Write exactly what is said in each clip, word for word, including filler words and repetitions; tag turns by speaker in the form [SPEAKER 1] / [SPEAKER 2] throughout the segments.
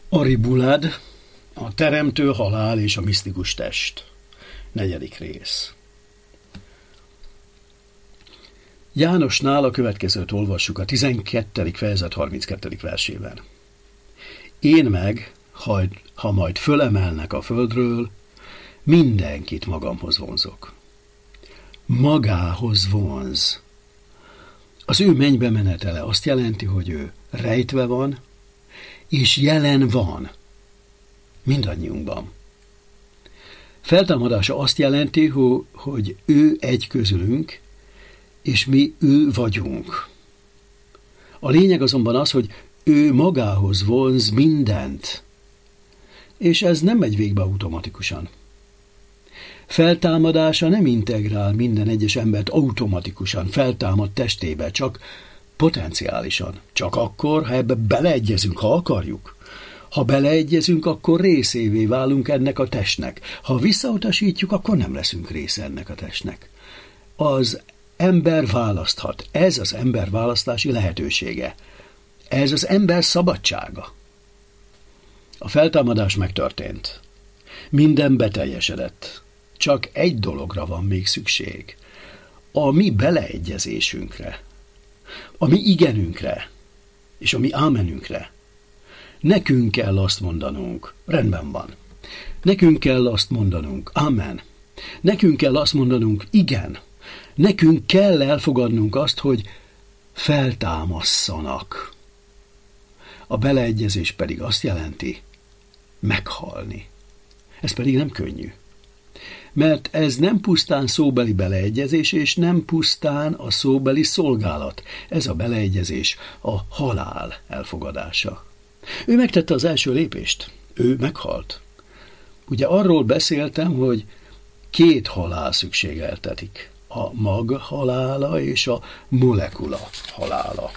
[SPEAKER 1] Aribulad, a teremtő halál és a misztikus test. Negyedik rész. Jánosnál a következőt olvassuk a tizenkettedik fejezet harminckettedik versében. Én meg, ha, ha majd fölemelnek a földről, mindenkit magamhoz vonzok. Magához vonz. Az ő mennybe menetele azt jelenti, hogy ő rejtve van, és jelen van mindannyiunkban. Feltámadása azt jelenti, hogy ő egy közülünk, és mi ő vagyunk. A lényeg azonban az, hogy ő magához vonz mindent, és ez nem megy végbe automatikusan. Feltámadása nem integrál minden egyes embert automatikusan feltámad testébe, csak potenciálisan. Csak akkor, ha ebbe beleegyezünk, ha akarjuk. Ha beleegyezünk, akkor részévé válunk ennek a testnek. Ha visszautasítjuk, akkor nem leszünk része ennek a testnek. Az ember választhat. Ez az ember választási lehetősége. Ez az ember szabadsága. A feltámadás megtörtént. Minden beteljesedett. Csak egy dologra van még szükség. A mi beleegyezésünkre. A mi igenünkre. És a mi ámenünkre. Nekünk kell azt mondanunk, rendben van. Nekünk kell azt mondanunk, amen. Nekünk kell azt mondanunk, igen. Nekünk kell elfogadnunk azt, hogy feltámasszanak. A beleegyezés pedig azt jelenti, meghalni. Ez pedig nem könnyű. Mert ez nem pusztán szóbeli beleegyezés, és nem pusztán a szóbeli szolgálat. Ez a beleegyezés a halál elfogadása. Ő megtette az első lépést. Ő meghalt. Ugye arról beszéltem, hogy két halál szükségeltetik. A mag halála és a molekula halála.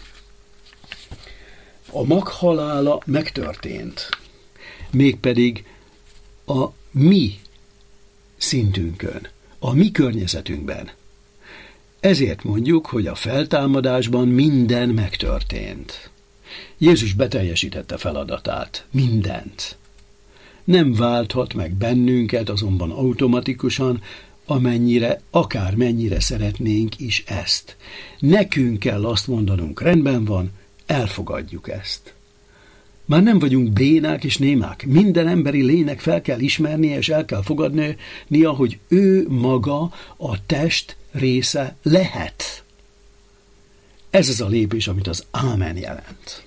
[SPEAKER 1] A mag halála megtörtént. Mégpedig a mi szintünkön, a mi környezetünkben. Ezért mondjuk, hogy a feltámadásban minden megtörtént. Jézus beteljesítette feladatát, mindent. Nem válthat meg bennünket azonban automatikusan, amennyire, akármennyire szeretnénk is ezt. Nekünk kell azt mondanunk, rendben van, elfogadjuk ezt. Már nem vagyunk bénák és némák. Minden emberi lénynek fel kell ismernie és el kell fogadnia, hogy ő maga a test része lehet. Ez az a lépés, amit az ámen jelent.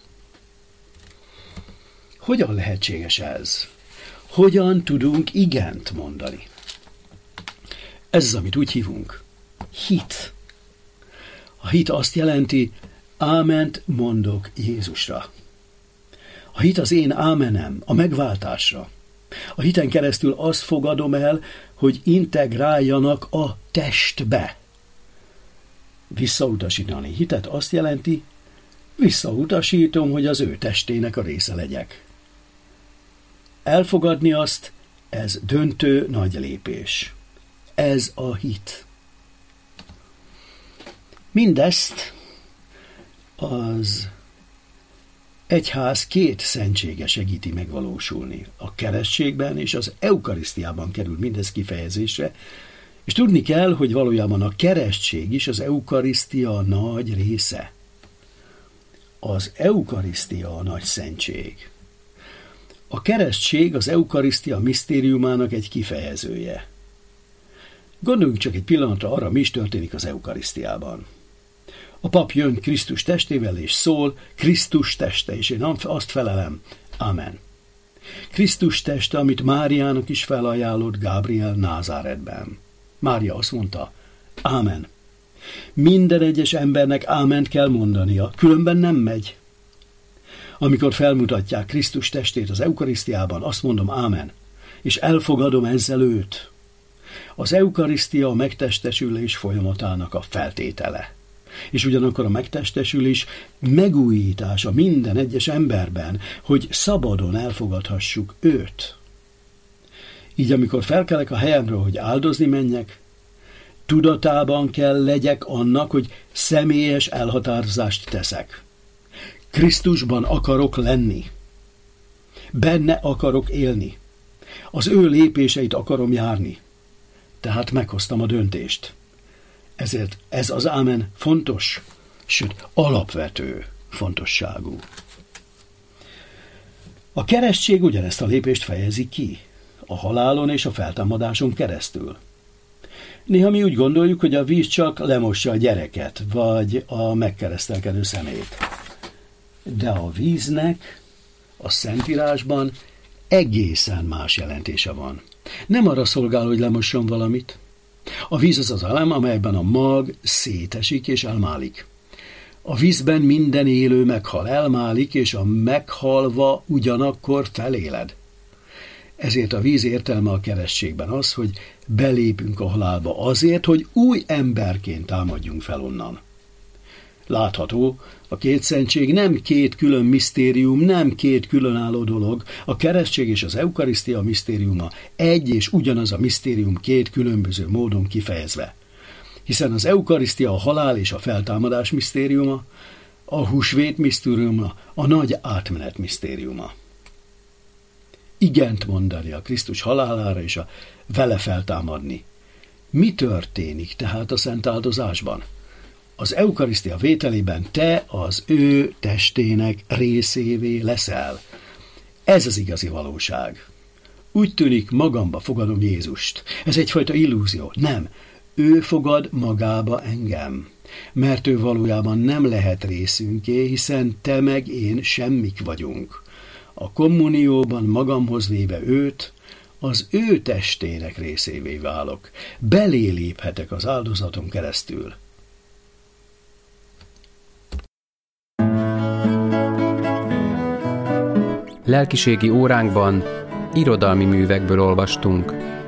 [SPEAKER 1] Hogyan lehetséges ez? Hogyan tudunk igent mondani? Ez az, amit úgy hívunk. Hit. A hit azt jelenti, áment mondok Jézusra. A hit az én ámenem, a megváltásra. A hiten keresztül azt fogadom el, hogy integráljanak a testbe. Visszautasítani hitet azt jelenti, visszautasítom, hogy az ő testének a része legyek. Elfogadni azt, ez döntő nagy lépés. Ez a hit. Mindezt az egyház két szentsége segíti megvalósulni. A keresztségben és az eukarisztiában kerül mindez kifejezésre, és tudni kell, hogy valójában a keresztség is az eukarisztia nagy része. Az eukarisztia a nagy szentség. A keresztség az eukarisztia misztériumának egy kifejezője. Gondoljunk csak egy pillanatra arra, mi is történik az eukarisztiában. A pap jön Krisztus testével, és szól, Krisztus teste, és én azt felelem, amen. Krisztus teste, amit Máriának is felajánlott Gábriel Názáretben. Mária azt mondta, ámen. Minden egyes embernek áment kell mondania, különben nem megy. Amikor felmutatják Krisztus testét az eukarisztiában, azt mondom, ámen, és elfogadom ezzel őt. Az eukarisztia a megtestesülés folyamatának a feltétele. És ugyanakkor a megtestesülés megújítása minden egyes emberben, hogy szabadon elfogadhassuk őt. Így amikor felkelek a helyemről, hogy áldozni menjek, tudatában kell legyek annak, hogy személyes elhatározást teszek. Krisztusban akarok lenni. Benne akarok élni. Az ő lépéseit akarom járni. Tehát meghoztam a döntést. Ezért ez az ámen fontos, sőt alapvető fontosságú. A keresztség ugyanezt a lépést fejezi ki, a halálon és a feltámadáson keresztül. Néha mi úgy gondoljuk, hogy a víz csak lemossa a gyereket, vagy a megkeresztelkedő szemét. De a víznek a Szentírásban egészen más jelentése van. Nem arra szolgál, hogy lemosson valamit. A víz az az elem, amelyben a mag szétesik és elmálik. A vízben minden élő meghal, elmálik, és a meghalva ugyanakkor feléled. Ezért a víz értelme a keresztségben az, hogy belépünk a halálba azért, hogy új emberként támadjunk fel onnan. Látható, a két szentség nem két külön misztérium, nem két különálló dolog, a keresztség és az eukarisztia misztériuma egy és ugyanaz a misztérium két különböző módon kifejezve. Hiszen az eukarisztia a halál és a feltámadás misztériuma, a húsvét misztériuma, a nagy átmenet misztériuma. Igent mondani a Krisztus halálára és a vele feltámadni. Mi történik tehát a szent áldozásban? Az eukarisztia vételében te az ő testének részévé leszel. Ez az igazi valóság. Úgy tűnik, magamba fogadom Jézust. Ez egyfajta illúzió. Nem, ő fogad magába engem. Mert ő valójában nem lehet részünké, hiszen te meg én semmik vagyunk. A kommunióban magamhoz véve őt, az ő testének részévé válok. Belé léphetek az áldozaton keresztül.
[SPEAKER 2] Lelkiségi óránkban irodalmi művekből olvastunk.